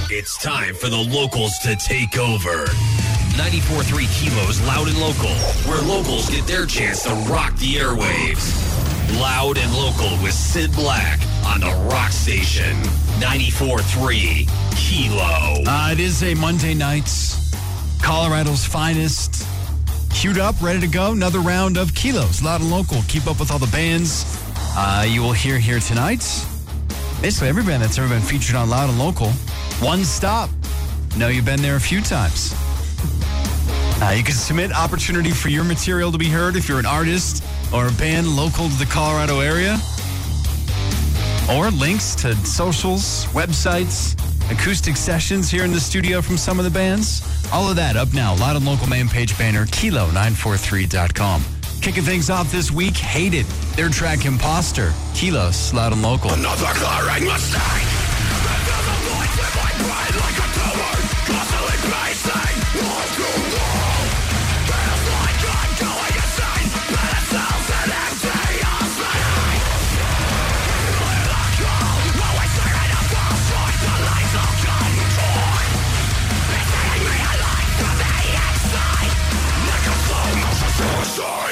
It's time for the locals to take over. 94.3 Kilos Loud and Local, where locals get their chance to rock the airwaves. Loud and Local with Sid Black on the Rock Station. 94.3 Kilo. It is a Monday night. Colorado's finest. Queued up, ready to go. Another round of Kilos Loud and Local. Keep up with all the bands you will hear here tonight. Basically, every band that's ever been featured on Loud and Local. One stop. Know you've been there a few times. You can submit opportunity for your material to be heard if you're an artist or a band local to the Colorado area. Or links to socials, websites, acoustic sessions here in the studio from some of the bands. All of that up now. Loud and Local main page banner, kilo943.com. Kicking things off this week, Hated. Their track Imposter. Kilos, Loud and Local. Another glaring mistake. Another voice in my brain like a tumor. Constantly pacing. Wall to wall. Feels like I'm going insane. Medicines and empty hospital. Clear the call. Always staring at false choice. The lights of control. It's eating me alive from the inside. Like a slow motion suicide.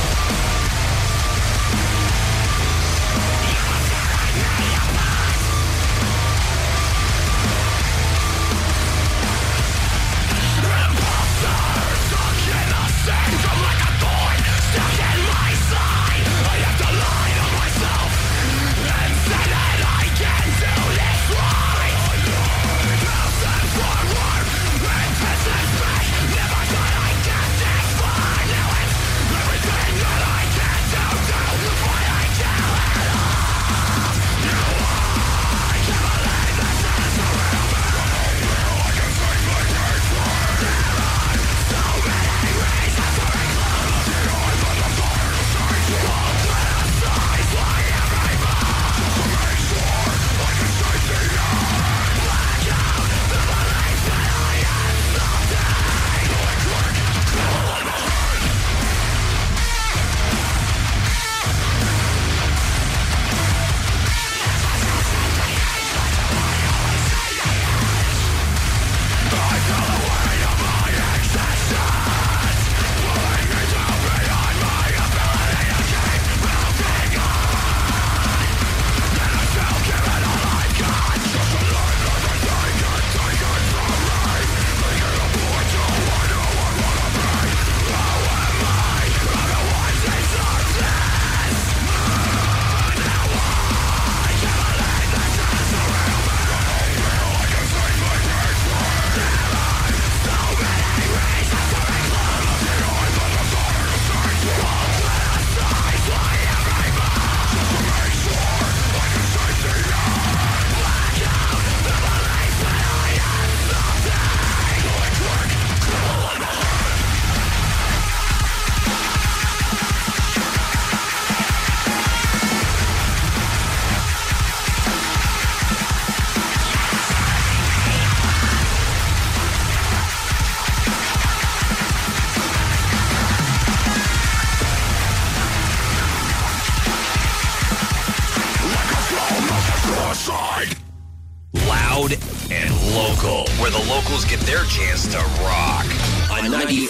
Loud and Local, where the locals get their chance to rock on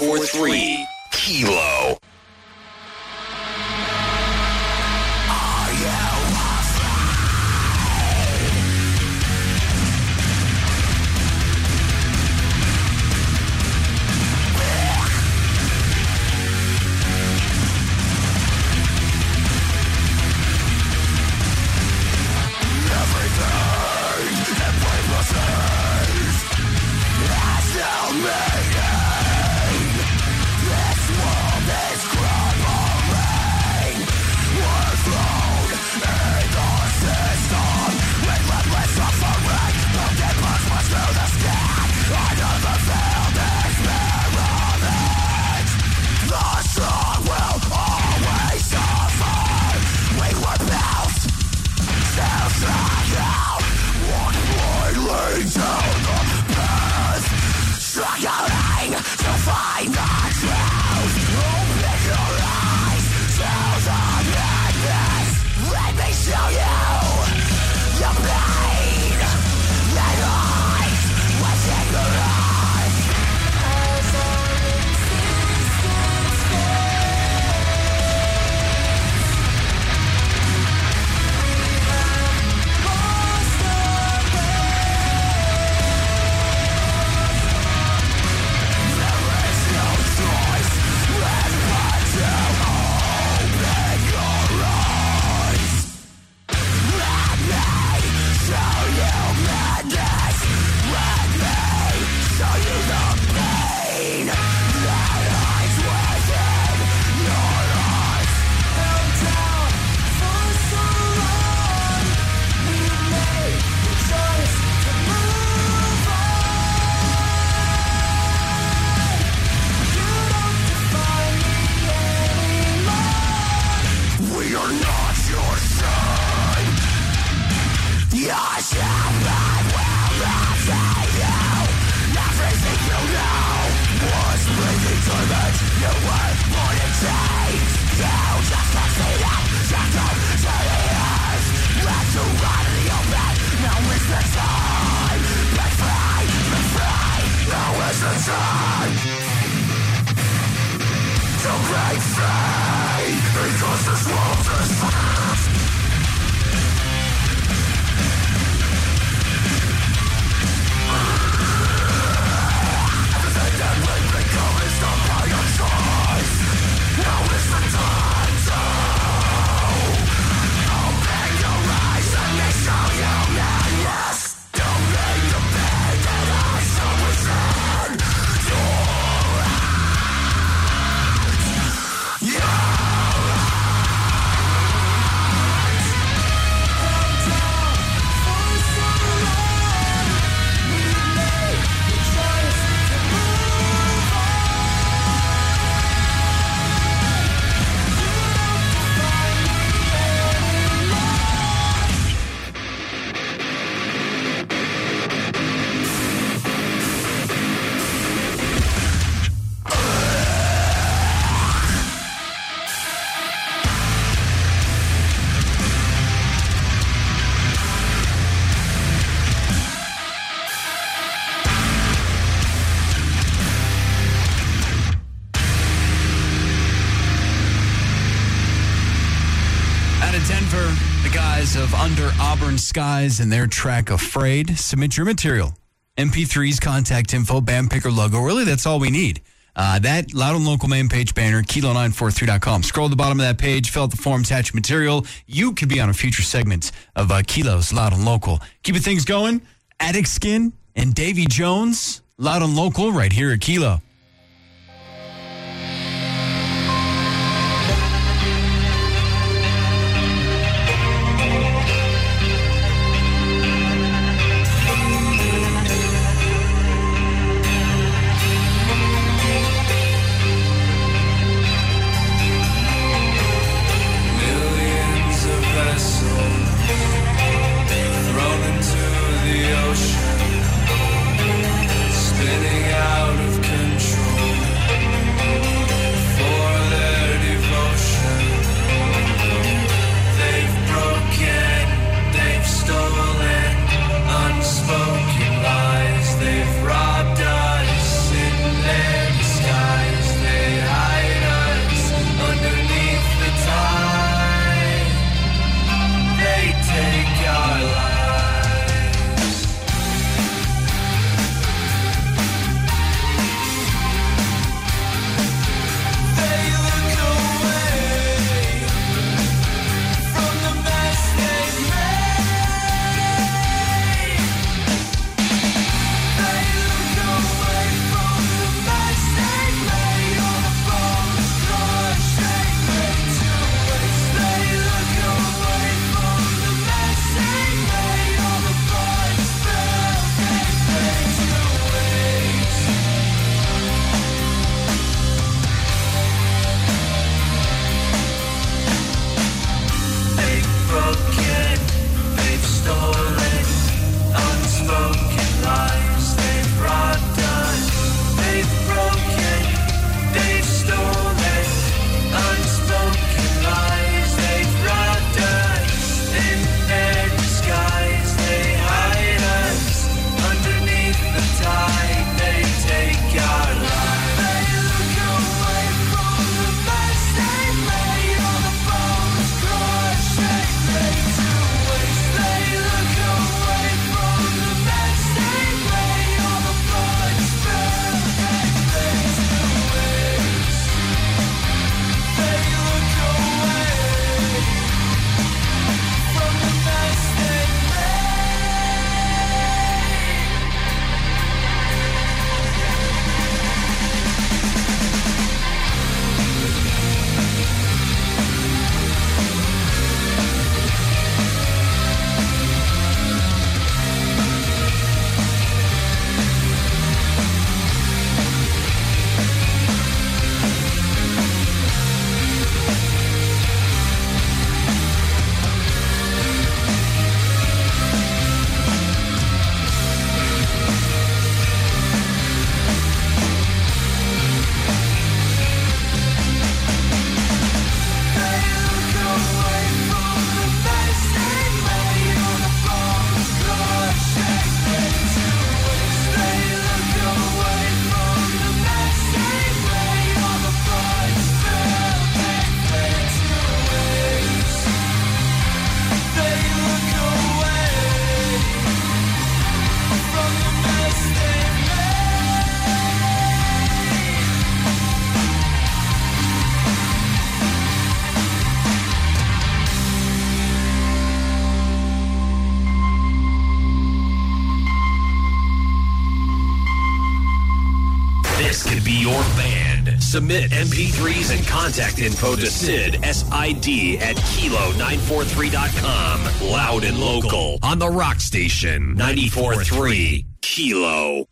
94.3 Kilo. Show you the pain that lies Denver, the guys of Under Auburn Skies and their track Afraid. Submit your material. MP3s, contact info, band picker logo. Really, that's all we need. That Loud and Local main page banner, kilo943.com. Scroll to the bottom of that page, fill out the form, attach material. You could be on a future segment of Kilo's Loud and Local. Keeping things going, Attic Skin and Davy Jones, Loud and Local, right here at Kilo. Spinning out of control. This could be your band. Submit MP3s and contact info to Sid, S-I-D, at Kilo943.com. Loud and local on the Rock Station, 94.3 Kilo.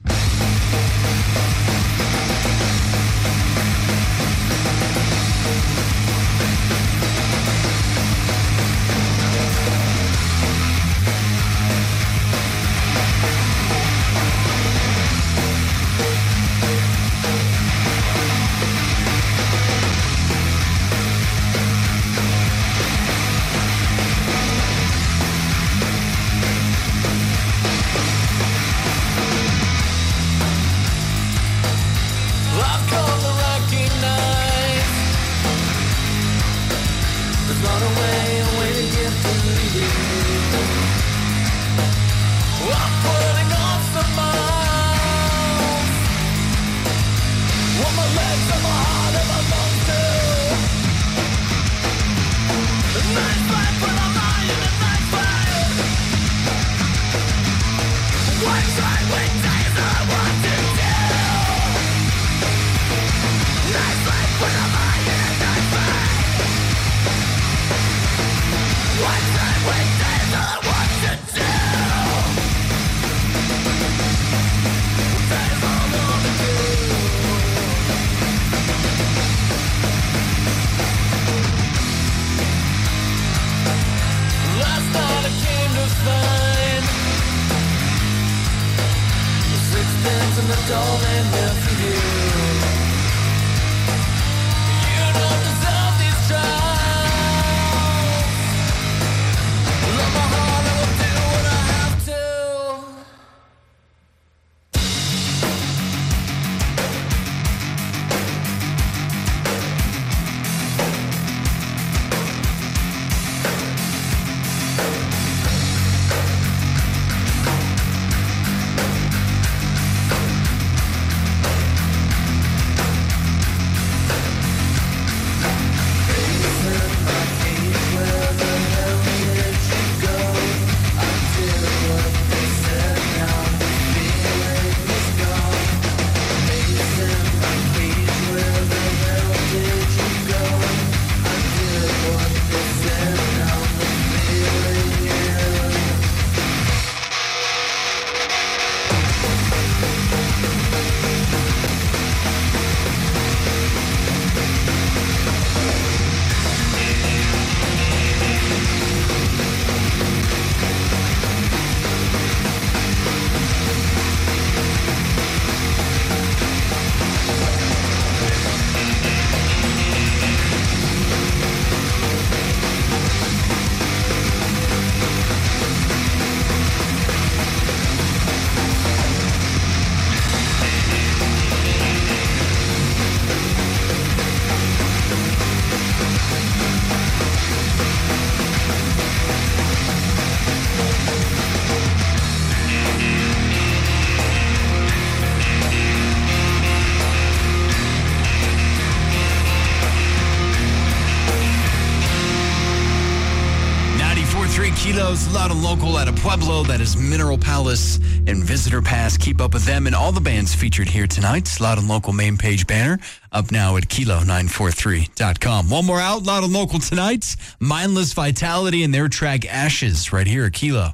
Kilos, Loud and Local out of Pueblo. That is Mineral Palace and Visitor Pass. Keep up with them and all the bands featured here tonight. Loud and Local main page banner up now at Kilo943.com. One more out, Loud and Local tonight. Mindless Vitality and their track Ashes right here at Kilo.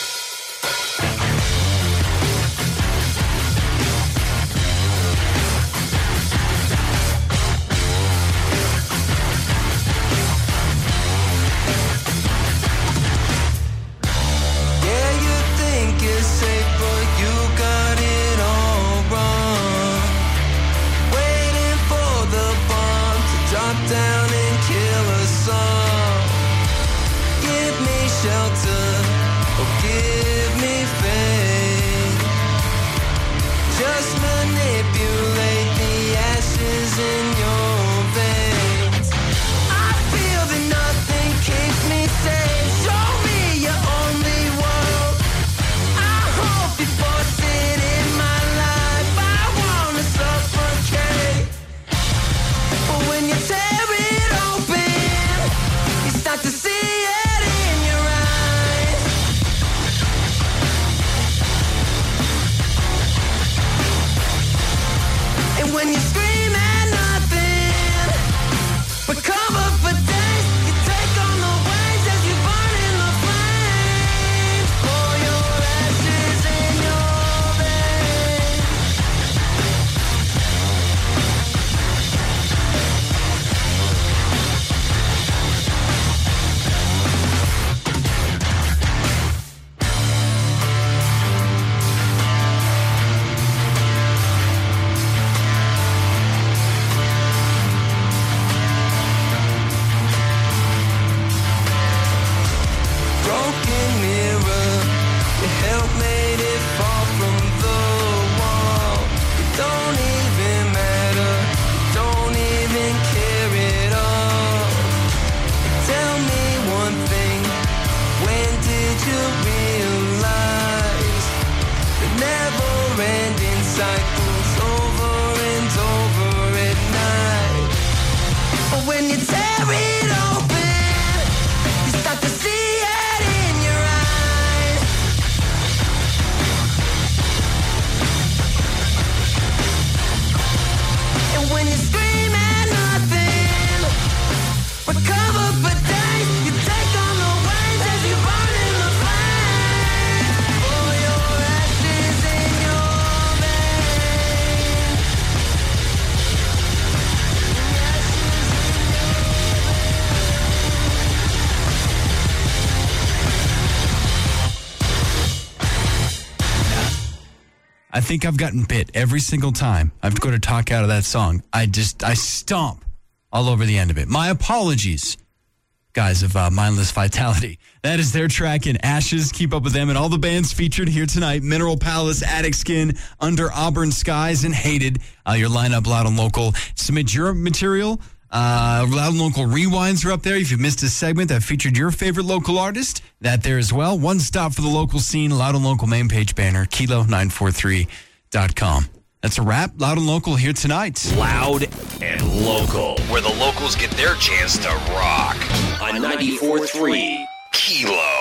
Down and kill us all. Give me shelter never-ending cycles over and over at night. But when you tear it open, you start to see it in your eyes. And when you scream at nothing, recover for days, you take on the waves as you burn in the flames. For your ashes in your veins. I think I've gotten bit every single time I have to go to talk out of that song. I stomp all over the end of it. My apologies, guys of Mindless Vitality. That is their track in Ashes. Keep up with them and all the bands featured here tonight. Mineral Palace, Attic Skin, Under Auburn Skies, and Hated. Your lineup, Loud and Local. Submit your material. Loud and Local Rewinds are up there. If you missed a segment that featured your favorite local artist, that there as well. One stop for the local scene, Loud and Local main page banner, kilo943.com. That's a wrap. Loud and Local here tonight. Loud and Local, where the locals get their chance to rock on 94.3 Kilo.